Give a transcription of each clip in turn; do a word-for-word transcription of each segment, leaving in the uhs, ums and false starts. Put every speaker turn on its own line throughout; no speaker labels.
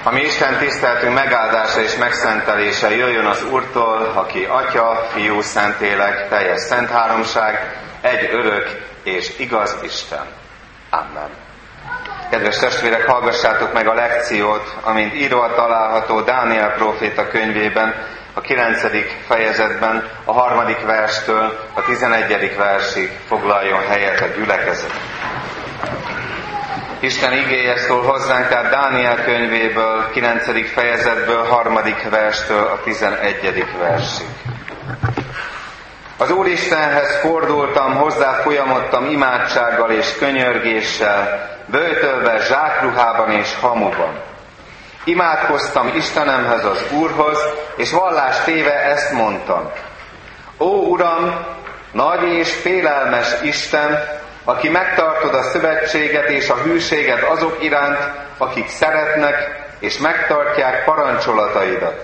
A mi Isten tiszteltünk megáldása és megszentelése jöjjön az Úrtól, aki Atya, Fiú, Szentlélek, teljes szent háromság, egy örök és igaz Isten. Amen. Kedves testvérek, hallgassátok meg a lekciót, amint írva található Dániel próféta könyvében, a kilencedik fejezetben, a harmadik verstől a tizenegyedik versig foglaljon helyet a gyülekezet. Isten igéje szól hozzánk, tehát Dániel könyvéből, kilencedik fejezetből, harmadik verstől a tizenegyedik versig. Az Úristenhez fordultam, hozzá folyamodtam imádsággal és könyörgéssel, böjtölve zsákruhában és hamuban. Imádkoztam Istenemhez, az Úrhoz, és vallást téve ezt mondtam. Ó Uram, nagy és félelmes Isten, aki megtartod a szövetséget és a hűséget azok iránt, akik szeretnek és megtartják parancsolataidat.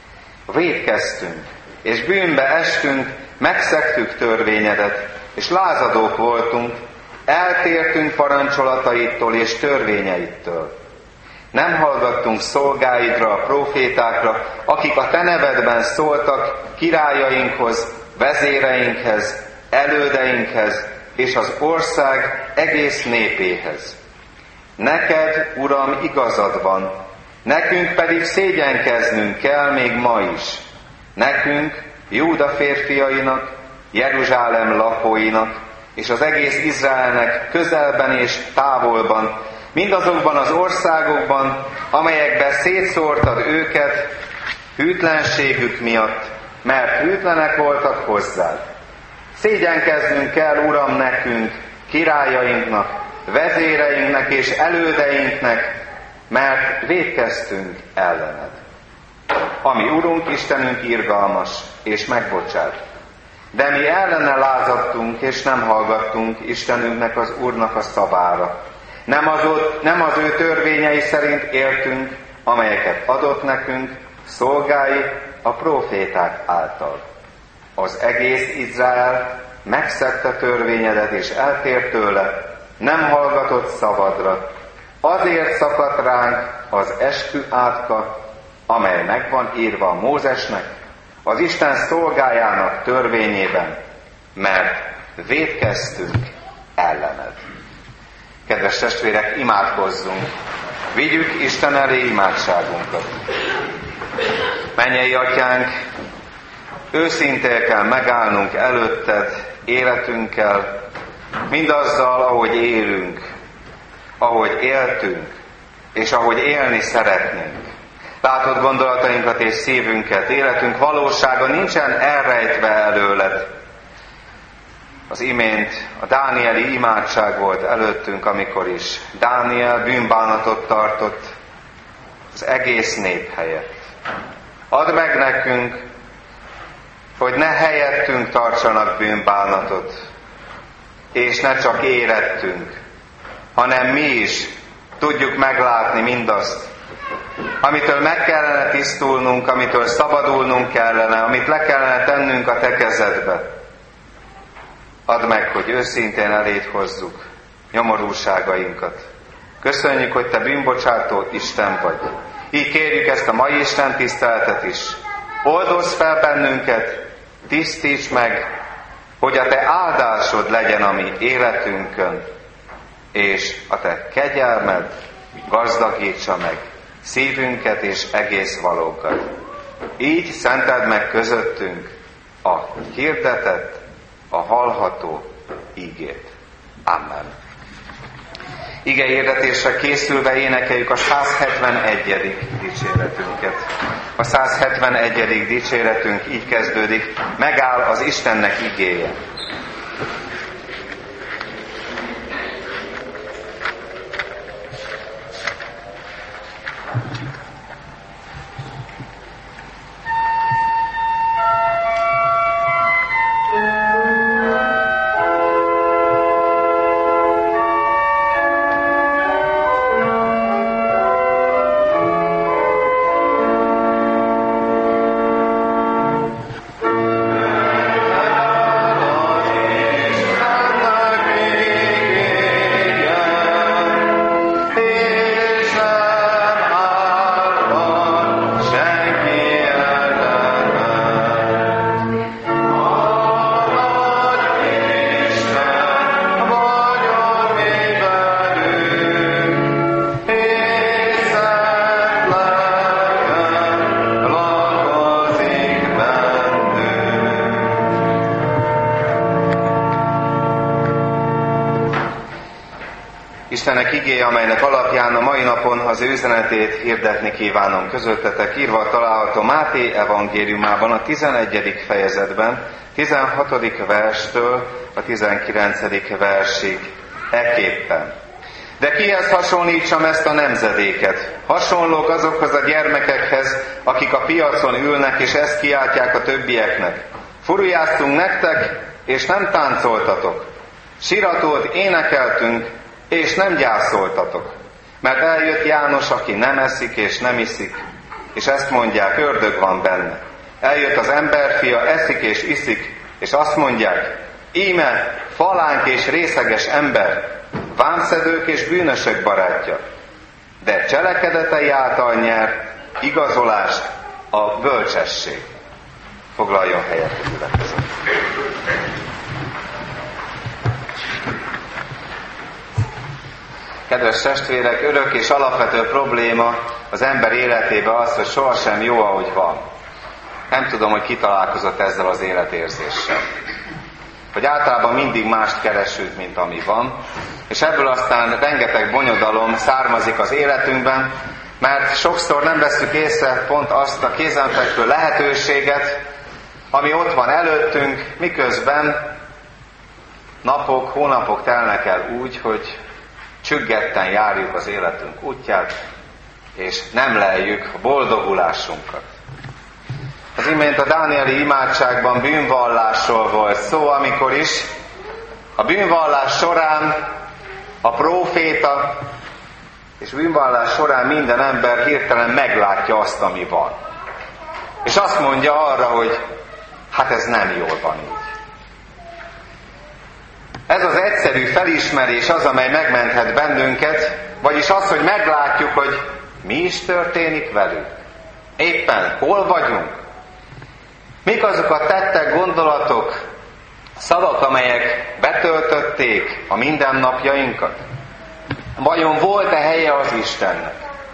Vétkeztünk, és bűnbe estünk, megszegtük törvényedet, és lázadók voltunk, eltértünk parancsolataidtól és törvényeidtől. Nem hallgattunk szolgáidra, a prófétákra, akik a te nevedben szóltak királyainkhoz, vezéreinkhez, elődeinkhez, és az ország egész népéhez. Neked, Uram, igazad van, nekünk pedig szégyenkeznünk kell még ma is. Nekünk, Júda férfiainak, Jeruzsálem lakóinak, és az egész Izraelnek közelben és távolban, mindazokban az országokban, amelyekben szétszórtad őket, hűtlenségük miatt, mert hűtlenek voltak hozzád. Szégyenkeznünk kell, Uram, nekünk, királyainknak, vezéreinknek és elődeinknek, mert vétkeztünk ellened. Ami Urunk, Istenünk irgalmas és megbocsát. De mi ellene lázadtunk és nem hallgattunk Istenünknek, az Úrnak a szavára. Nem az, ott, nem az ő törvényei szerint éltünk, amelyeket adott nekünk szolgái a próféták által. Az egész Izrael megszegte törvényedet és eltért tőle, nem hallgatott szavadra. Azért szakadt ránk az eskü átka, amely meg van írva Mózesnek, az Isten szolgájának törvényében, mert vétkeztünk ellened. Kedves testvérek, imádkozzunk! Vigyük Isten elé imádságunkat! Mennyei Atyánk, őszintén kell megállnunk előtted életünkkel, mindazzal, ahogy élünk, ahogy éltünk, és ahogy élni szeretnénk. Látod gondolatainkat és szívünket, életünk valósága nincsen elrejtve előled. Az imént a dánieli imádság volt előttünk, amikor is Dániel bűnbánatot tartott az egész nép helyett. Add meg nekünk, hogy ne helyettünk tartsanak bűnbánatot, és ne csak érettünk, hanem mi is tudjuk meglátni mindazt, amitől meg kellene tisztulnunk, amitől szabadulnunk kellene, amit le kellene tennünk a te kezedbe. Add meg, hogy őszintén eléd hozzuk nyomorúságainkat. Köszönjük, hogy te bűnbocsátó Isten vagy. Így kérjük ezt a mai Isten tiszteletet is. Oldozz fel bennünket, tisztíts meg, hogy a te áldásod legyen a mi életünkön, és a te kegyelmed gazdagítsa meg szívünket és egész valókat. Így szenteld meg közöttünk a hirdetett, a hallható ígét. Amen. Ige hirdetésre készülve énekeljük a száz hetvenegyedik dicséretünket. A száz hetvenegyedik dicséretünk így kezdődik: megáll az Istennek igéje.
Amen.
Istennek igéje, amelynek alapján a mai napon az ő üzenetét hirdetni kívánom közöttetek, írva található Máté evangéliumában, a tizenegyedik fejezetben, tizenhatodik verstől a tizenkilencedik versig ekképpen. De kihez hasonlítsam ezt a nemzedéket? Hasonlók azokhoz a gyermekekhez, akik a piacon ülnek, és ezt kiáltják a többieknek. Furujáztunk nektek, és nem táncoltatok. Siratót énekeltünk, és nem gyászoltatok. Mert eljött János, aki nem eszik és nem iszik, és ezt mondják, ördög van benne. Eljött az emberfia, eszik és iszik, és azt mondják, íme falánk és részeges ember, vámszedők és bűnösök barátja, de cselekedetei által nyer igazolást a bölcsesség. Foglaljon helyet a gyülekezet. Kedves testvérek, örök és alapvető probléma az ember életében az, hogy sohasem jó, ahogy van. Nem tudom, hogy ki találkozott ezzel az életérzéssel. Hogy általában mindig mást keresünk, mint ami van, és ebből aztán rengeteg bonyodalom származik az életünkben, mert sokszor nem vesszük észre pont azt a kézenfekvő lehetőséget, ami ott van előttünk, miközben napok, hónapok telnek el úgy, hogy csüggetten járjuk az életünk útját, és nem leljük a boldogulásunkat. Az imént a dánieli imádságban bűnvallásról volt szó, amikor is a bűnvallás során a próféta és bűnvallás során minden ember hirtelen meglátja azt, ami van. És azt mondja arra, hogy hát ez nem jól van így. Ez az egyszerű felismerés az, amely megmenthet bennünket, vagyis az, hogy meglátjuk, hogy mi is történik velünk. Éppen hol vagyunk. Mik azok a tettek, gondolatok, szavak, amelyek betöltötték a mindennapjainkat? Vajon volt-e helye az Istennek?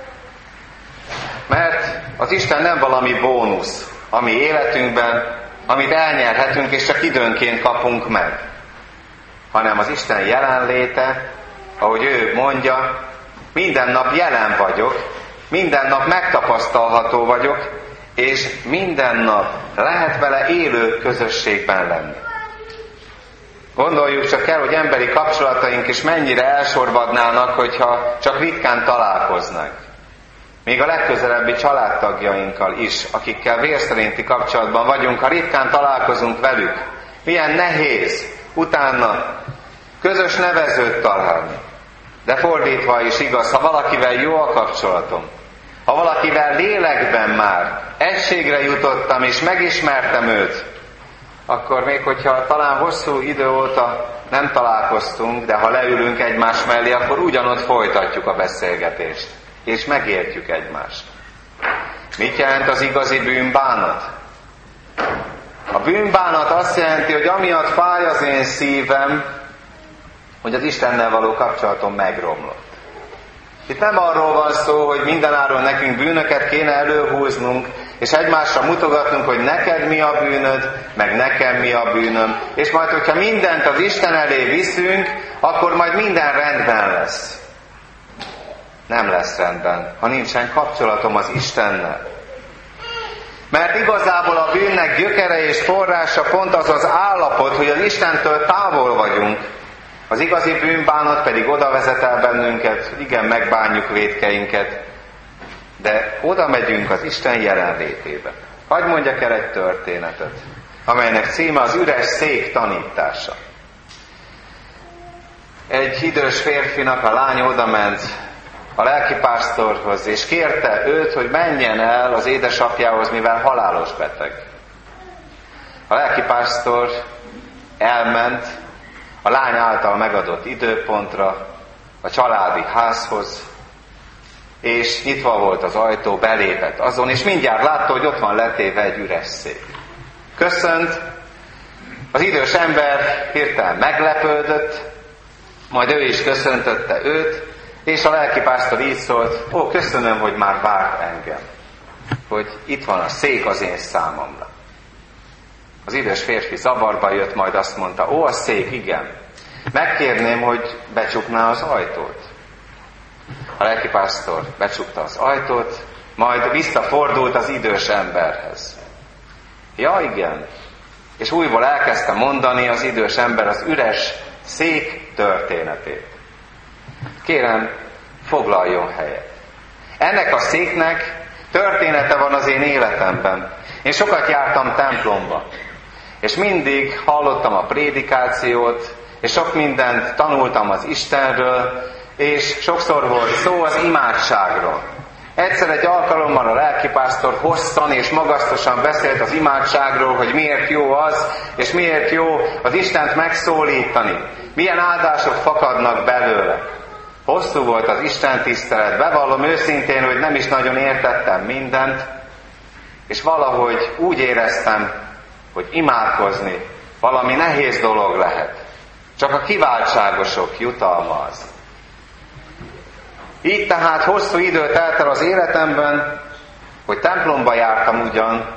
Mert az Isten nem valami bónusz, ami életünkben, amit elnyerhetünk és csak időnként kapunk meg, hanem az Isten jelenléte, ahogy ő mondja, minden nap jelen vagyok, minden nap megtapasztalható vagyok, és minden nap lehet vele élő közösségben lenni. Gondoljuk csak el, hogy emberi kapcsolataink is mennyire elsorvadnának, hogyha csak ritkán találkoznak. Még a legközelebbi családtagjainkkal is, akikkel vérszerinti kapcsolatban vagyunk, ha ritkán találkozunk velük, milyen nehéz utána közös nevezőt találni. De fordítva is igaz, ha valakivel jó a kapcsolatom, ha valakivel lélekben már egységre jutottam és megismertem őt, akkor még hogyha talán hosszú idő óta nem találkoztunk, de ha leülünk egymás mellé, akkor ugyanott folytatjuk a beszélgetést, és megértjük egymást. Mit jelent az igazi bűnbánat? A bűnbánat azt jelenti, hogy amiatt fáj az én szívem, hogy az Istennel való kapcsolatom megromlott. Itt nem arról van szó, hogy mindenáron nekünk bűnöket kéne előhúznunk, és egymásra mutogatnunk, hogy neked mi a bűnöd, meg nekem mi a bűnöm. És majd, hogyha mindent az Isten elé viszünk, akkor majd minden rendben lesz. Nem lesz rendben, ha nincsen kapcsolatom az Istennel. Mert igazából a bűnnek gyökere és forrása pont az az állapot, hogy az Istentől távol vagyunk. Az igazi bűnbánat pedig oda vezet el bennünket, igen, megbánjuk vétkeinket, de oda megyünk az Isten jelenlétébe. Hadd mondjak el egy történetet, amelynek címe az üres szék tanítása. Egy idős férfinak a lánya odament a lelkipásztorhoz, és kérte őt, hogy menjen el az édesapjához, mivel halálos beteg. A lelkipásztor elment a lány által megadott időpontra, a családi házhoz, és nyitva volt az ajtó, belépett azon, és mindjárt látta, hogy ott van letéve egy üres szék. Köszönt, az idős ember hirtelen meglepődött, majd ő is köszöntötte őt, és a lelkipásztor így szólt, ó, köszönöm, hogy már várt engem, hogy itt van a szék az én számomra. Az idős férfi zavarba jött, majd azt mondta, ó, a szék, igen. Megkérném, hogy becsukná az ajtót. A lelkipásztor becsukta az ajtót, majd visszafordult az idős emberhez. Ja, igen. És újból elkezdte mondani az idős ember az üres szék történetét. Kérem, foglaljon helyet. Ennek a széknek története van az én életemben. Én sokat jártam templomba, és mindig hallottam a prédikációt, és sok mindent tanultam az Istenről, és sokszor volt szó az imádságról. Egyszer egy alkalommal a lelkipásztor hosszan és magasztosan beszélt az imádságról, hogy miért jó az, és miért jó az Istent megszólítani. Milyen áldások fakadnak belőle. Hosszú volt az Isten tisztelet, bevallom őszintén, hogy nem is nagyon értettem mindent, és valahogy úgy éreztem, hogy imádkozni valami nehéz dolog lehet. Csak a kiváltságosok jutalma az. Így tehát hosszú idő telt el az életemben, hogy templomba jártam ugyan,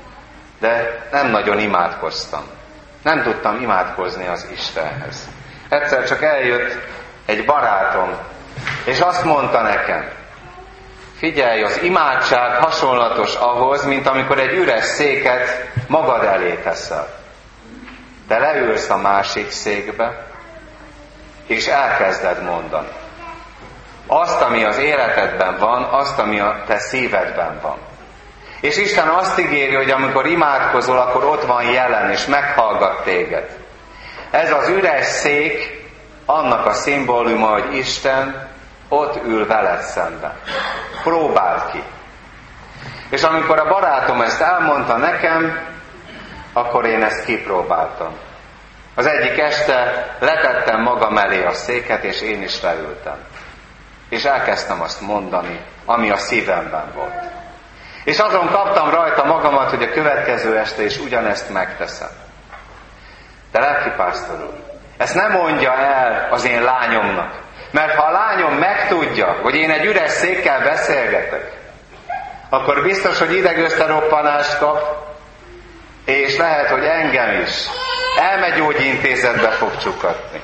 de nem nagyon imádkoztam. Nem tudtam imádkozni az Istenhez. Egyszer csak eljött egy barátom, és azt mondta nekem, figyelj, az imádság hasonlatos ahhoz, mint amikor egy üres széket magad elé teszel. Te leülsz a másik székbe, és elkezded mondani. Azt, ami az életedben van, azt, ami a te szívedben van. És Isten azt ígéri, hogy amikor imádkozol, akkor ott van jelen, és meghallgat téged. Ez az üres szék, annak a szimbóluma, hogy Isten ott ül veled szemben. Próbáld ki. És amikor a barátom ezt elmondta nekem, akkor én ezt kipróbáltam. Az egyik este letettem magam elé a széket, és én is leültem. És elkezdtem azt mondani, ami a szívemben volt. És azon kaptam rajta magamat, hogy a következő este is ugyanezt megteszem. De lelkipásztor úr, ezt nem mondja el az én lányomnak. Mert ha a lányom megtudja, hogy én egy üres székkel beszélgetek, akkor biztos, hogy idegöszteroppanást kap, és lehet, hogy engem is elmegyógyintézetbe fog csukatni.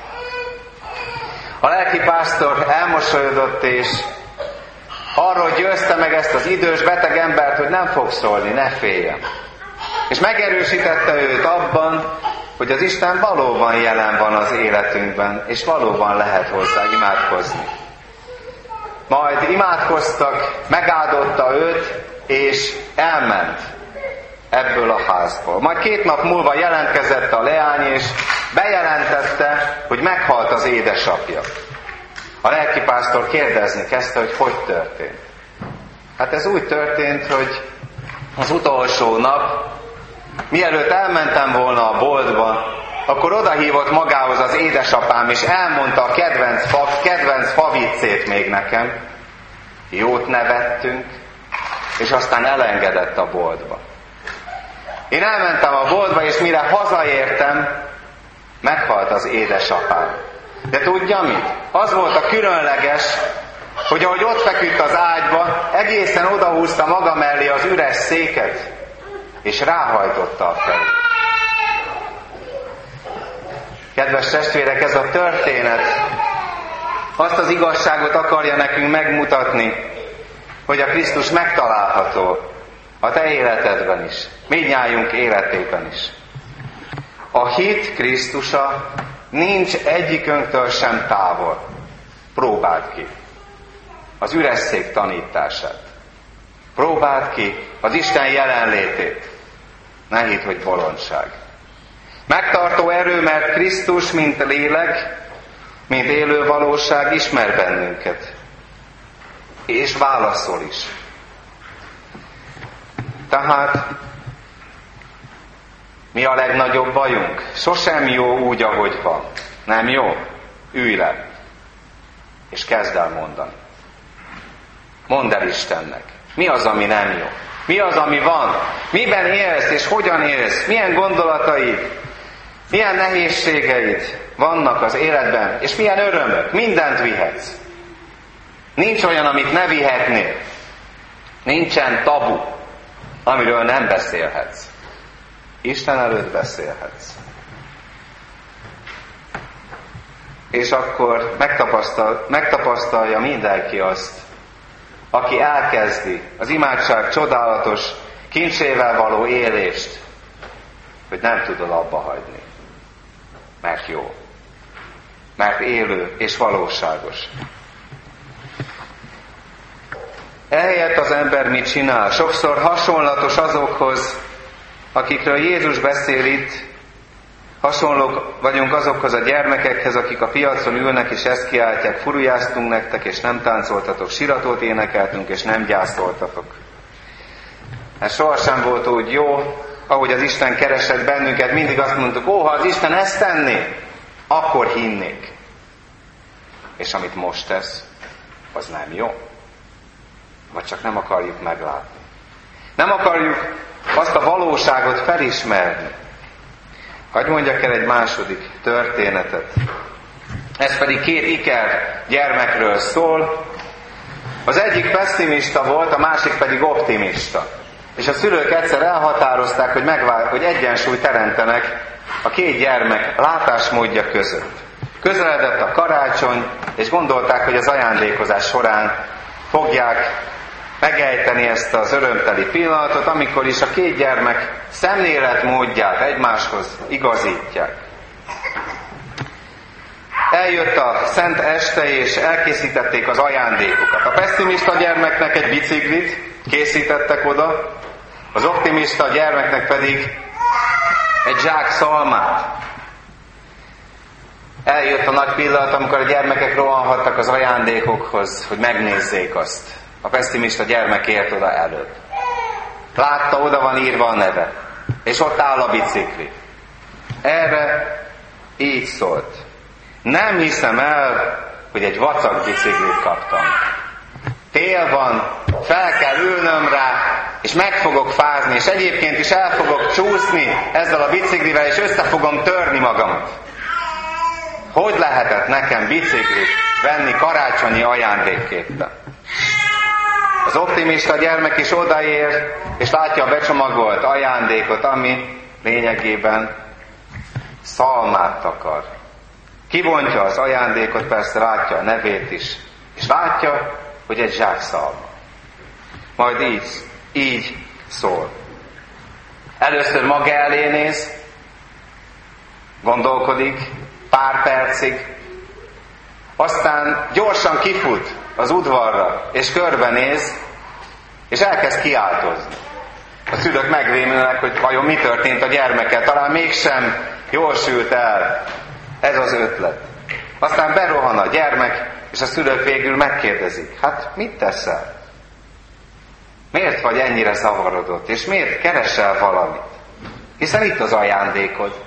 A lelkipásztor elmosolyodott, és arról győzte meg ezt az idős beteg embert, hogy nem fog szólni, ne féljen. És megerősítette őt abban, hogy az Isten valóban jelen van az életünkben, és valóban lehet hozzá imádkozni. Majd imádkoztak, megáldotta őt, és elment ebből a házból. Majd két nap múlva jelentkezett a leány, és bejelentette, hogy meghalt az édesapja. A lelkipásztor kérdezni kezdte, hogy hogy történt. Hát ez úgy történt, hogy az utolsó nap, mielőtt elmentem volna a boltba, akkor odahívott magához az édesapám, és elmondta a kedvenc, fa, kedvenc faviccét még nekem. Jót nevettünk, és aztán elengedett a boltba. Én elmentem a boltba, és mire hazaértem, meghalt az édesapám. De tudja mit? Az volt a különleges, hogy ahogy ott feküdt az ágyba, egészen odahúzta maga mellé az üres széket, és ráhajtotta a fejét. Kedves testvérek, ez a történet azt az igazságot akarja nekünk megmutatni, hogy a Krisztus megtalálható a te életedben is, mindnyájunk életében is. A hit Krisztusa nincs egyikünktől sem távol. Próbáld ki az üres szék tanítását. Próbáld ki az Isten jelenlétét. Ne hidd, hogy bolondság. Megtartó erő, mert Krisztus, mint lélek, mint élő valóság ismer bennünket. És válaszol is. Tehát mi a legnagyobb bajunk? Sosem jó úgy, ahogy van. Nem jó? Ülj le, és kezd el mondani. Mondd el Istennek. Mi az, ami nem jó? Mi az, ami van? Miben élsz, és hogyan élsz? Milyen gondolataid? Milyen nehézségeid vannak az életben? És milyen örömök? Mindent vihetsz. Nincs olyan, amit ne vihetnél. Nincsen tabu, amiről nem beszélhetsz. Isten előtt beszélhetsz. És akkor megtapasztal, megtapasztalja mindenki azt, aki elkezdi az imádság csodálatos kincsével való élést, hogy nem tudod abba hagyni. Mert jó. Mert élő és valóságos. Ehelyett az ember mit csinál? Sokszor hasonlatos azokhoz, akikről Jézus beszél itt, hasonlók vagyunk azokhoz a gyermekekhez, akik a piacon ülnek és ezt kiáltják, furujáztunk nektek, és nem táncoltatok, siratót énekeltünk, és nem gyászoltatok. Ez sohasem volt úgy jó, ahogy az Isten keresett bennünket, mindig azt mondtuk, ó, ha az Isten ezt tenné, akkor hinnék. És amit most tesz, az nem jó. Vagy csak nem akarjuk meglátni. Nem akarjuk azt a valóságot felismerni. Hadd mondjak el egy második történetet. Ez pedig két iker gyermekről szól. Az egyik pessimista volt, a másik pedig optimista. És a szülők egyszer elhatározták, hogy, megvál, hogy egyensúlyt teremtenek a két gyermek látásmódja között. Közeledett a karácsony, és gondolták, hogy az ajándékozás során fogják megejteni ezt az örömteli pillanatot, amikor is a két gyermek szemléletmódját egymáshoz igazítják. Eljött a szent este, és elkészítették az ajándékokat. A pessimista gyermeknek egy biciklit készítettek oda, az optimista gyermeknek pedig egy zsák szalmát. Eljött a nagy pillanat, amikor a gyermekek rohanhattak az ajándékokhoz, hogy megnézzék azt. A pessimista gyermek ért oda előbb. Látta, oda van írva a neve. És ott áll a bicikli. Erre így szólt. Nem hiszem el, hogy egy vacak biciklit kaptam. Tél van, fel kell ülnöm rá, és meg fogok fázni, és egyébként is el fogok csúszni ezzel a biciklivel, és össze fogom törni magamat. Hogy lehetett nekem biciklit venni karácsonyi ajándékképpen? Az optimista gyermek is odaér, és látja a becsomagolt ajándékot, ami lényegében szalmát akar. Kivontja az ajándékot, persze látja a nevét is, és látja, hogy egy zsák szalma. Majd így, így szól. Először maga elé néz, gondolkodik, pár percig, aztán gyorsan kifut az udvarra, és körbenéz, és elkezd kiáltozni. A szülők megrémülnek, hogy vajon mi történt a gyermekkel, talán mégsem jól sült el. Ez az ötlet. Aztán berohan a gyermek, és a szülők végül megkérdezik, hát mit teszel? Miért vagy ennyire zavarodott, és miért keresel valamit? Hiszen itt az ajándékod.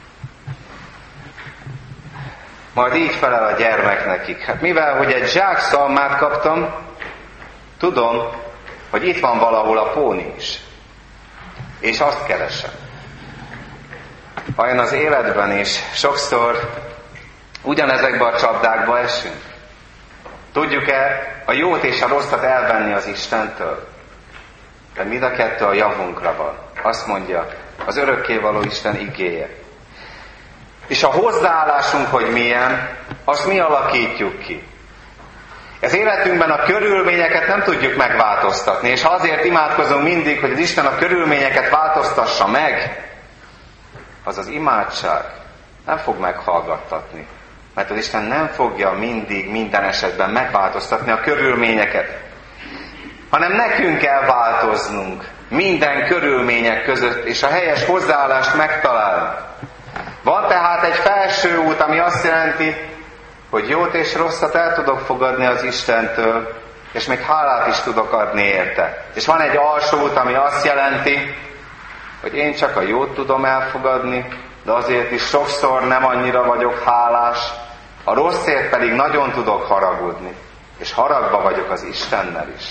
Majd így felel a gyermek nekik. Hát mivel, hogy egy zsák szalmát kaptam, tudom, hogy itt van valahol a póni is. És azt keresem. Vajon az életben is sokszor ugyanezekbe a csapdákba esünk? Tudjuk-e a jót és a rosszat elvenni az Istentől? De mind a kettő a javunkra van. Azt mondja az örökkévaló Isten igéje. És a hozzáállásunk, hogy milyen, azt mi alakítjuk ki. Az életünkben a körülményeket nem tudjuk megváltoztatni, és ha azért imádkozunk mindig, hogy az Isten a körülményeket változtassa meg, az az imádság nem fog meghallgattatni. Mert az Isten nem fogja mindig, minden esetben megváltoztatni a körülményeket, hanem nekünk kell változnunk minden körülmények között, és a helyes hozzáállást megtalálni. Van tehát egy felső út, ami azt jelenti, hogy jót és rosszat el tudok fogadni az Istentől, és még hálát is tudok adni érte. És van egy alsó út, ami azt jelenti, hogy én csak a jót tudom elfogadni, de azért is sokszor nem annyira vagyok hálás, a rosszért pedig nagyon tudok haragudni, és haragba vagyok az Istennel is.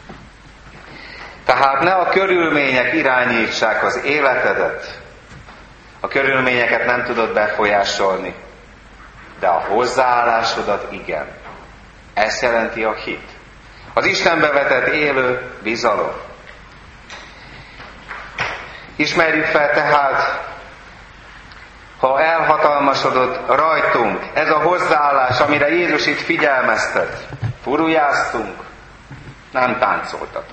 Tehát ne a körülmények irányítsák az életedet. A körülményeket nem tudod befolyásolni, de a hozzáállásodat igen. Ez jelenti a hit. Az Istenbe vetett élő bizalom. Ismerjük fel tehát ha elhatalmasodott rajtunk ez a hozzáállás, amire Jézus itt figyelmeztet, furujáztunk, nem táncoltatok.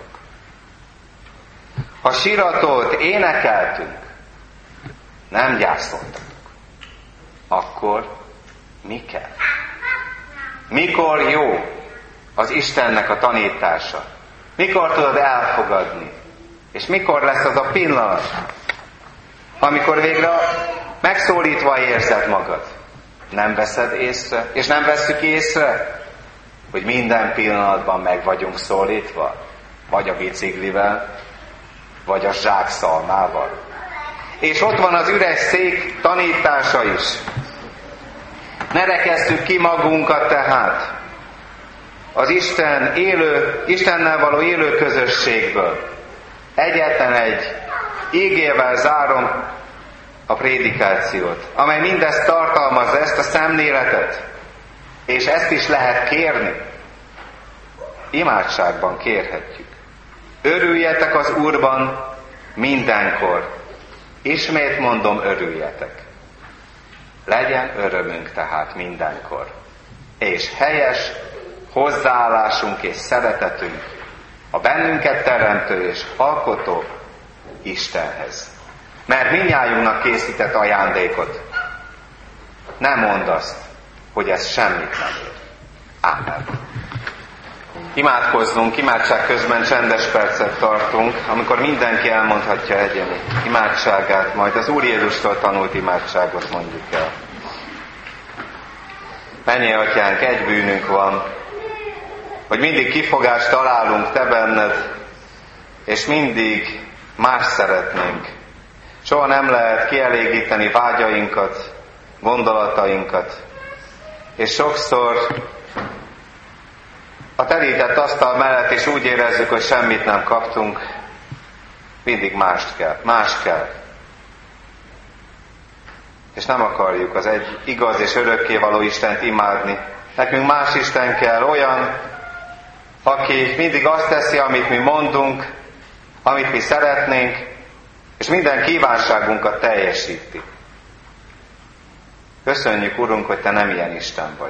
Ha siratot énekeltünk, nem gyászoltatok. Akkor mi kell? Mikor jó az Istennek a tanítása? Mikor tudod elfogadni? És mikor lesz az a pillanat, amikor végre megszólítva érzed magad? Nem veszed észre, és nem vesszük észre, hogy minden pillanatban meg vagyunk szólítva, vagy a biciklivel, vagy a zsákszalmával. És ott van az üres szék tanítása is. Ne rekesszük ki magunkat tehát az Isten élő, Istennel való élő közösségből. Egyetlen egy ígével zárom a prédikációt, amely mindezt tartalmazza, ezt a szemléletet, és ezt is lehet kérni. Imádságban kérhetjük. Örüljetek az Úrban mindenkor. Ismét mondom, örüljetek. Legyen örömünk tehát mindenkor. És helyes hozzáállásunk és szeretetünk a bennünket teremtő és alkotó Istenhez. Mert mindnyájunknak készített ajándékot. Nem mondd azt, hogy ez semmit nem ér. Ámen. Imádkozzunk, imádság közben csendes percet tartunk, amikor mindenki elmondhatja egyeni imádságát, majd az Úr Jézustól tanult imádságot mondjuk el. Mennyei Atyánk, egy bűnünk van, hogy mindig kifogást találunk Te benned, és mindig más szeretnénk. Soha nem lehet kielégíteni vágyainkat, gondolatainkat, és sokszor a terített asztal mellett is úgy érezzük, hogy semmit nem kaptunk, mindig mást kell, más kell. És nem akarjuk az egy igaz és örökkévaló Istent imádni. Nekünk más Isten kell, olyan, aki mindig azt teszi, amit mi mondunk, amit mi szeretnénk, és minden kívánságunkat teljesíti. Köszönjük, Urunk, hogy Te nem ilyen Isten vagy.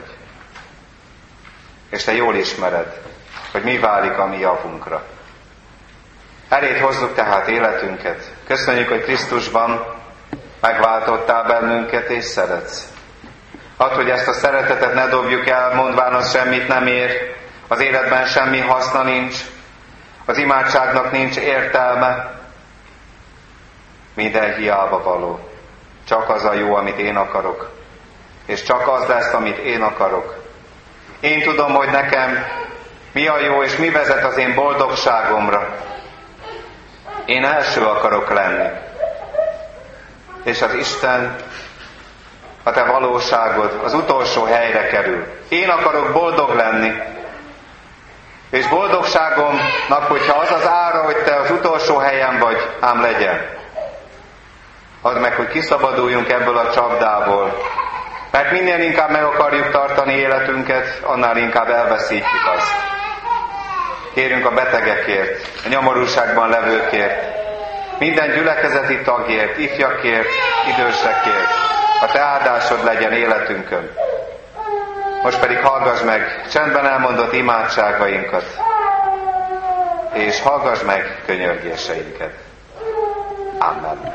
És Te jól ismered, hogy mi válik a mi javunkra. Eléd hozzuk tehát életünket. Köszönjük, hogy Krisztusban megváltottál bennünket és szeretsz. Add, hogy ezt a szeretetet ne dobjuk el, mondván az semmit nem ér, az életben semmi haszna nincs, az imádságnak nincs értelme, minden hiába való. Csak az a jó, amit én akarok, és csak az lesz, amit én akarok. Én tudom, hogy nekem mi a jó, és mi vezet az én boldogságomra. Én első akarok lenni. És az Isten, a Te valóságod az utolsó helyre kerül. Én akarok boldog lenni. És boldogságomnak, hogyha az az ára, hogy Te az utolsó helyen vagy, ám legyen. Add meg, hogy kiszabaduljunk ebből a csapdából. Mert minél inkább meg akarjuk tartani életünket, annál inkább elveszítjük azt. Kérünk a betegekért, a nyomorúságban levőkért, minden gyülekezeti tagért, ifjakért, idősekért. A Te áldásod legyen életünkön. Most pedig hallgass meg csendben elmondott imádságainkat, és hallgass meg könyörgéseinket. Amen.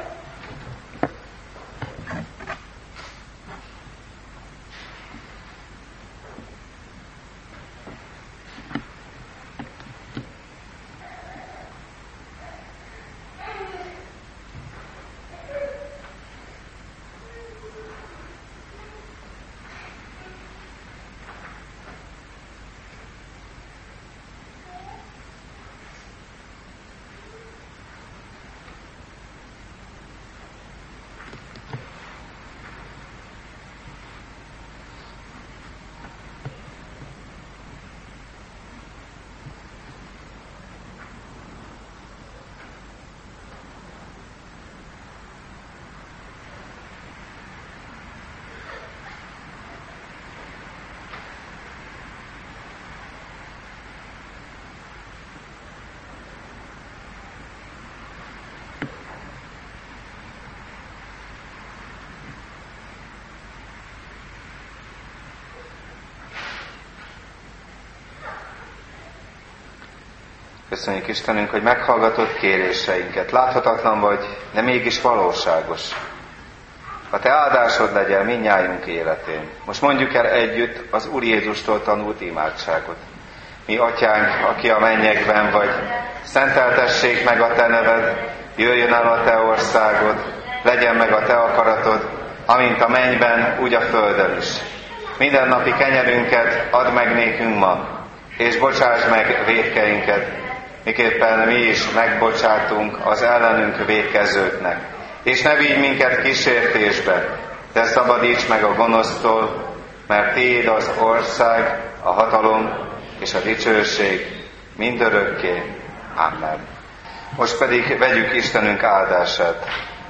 Köszönjük Istenünk, hogy meghallgatod kéréseinket. Láthatatlan vagy, de mégis valóságos. A te áldásod legyen mindnyájunk életén. Most mondjuk el együtt az Úr Jézustól tanult imádságot. Mi atyánk, aki a mennyekben vagy, szenteltessék meg a te neved, jöjjön el a te országod, legyen meg a te akaratod, amint a mennyben, úgy a földön is. Mindennapi kenyerünket add meg nékünk ma, és bocsáss meg vétkeinket, miképpen mi is megbocsátunk az ellenünk vétkezőknek. És ne vigy minket kísértésbe, de szabadíts meg a gonosztól, mert tiéd az ország, a hatalom és a dicsőség mindörökké. Amen. Most pedig vegyük Istenünk áldását.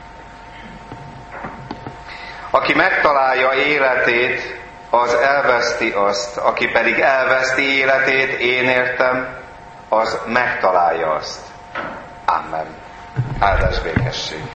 Aki megtalálja életét, az elveszti azt, aki pedig elveszti életét, én értem, az megtalálja azt. Amen. Áldás békesség.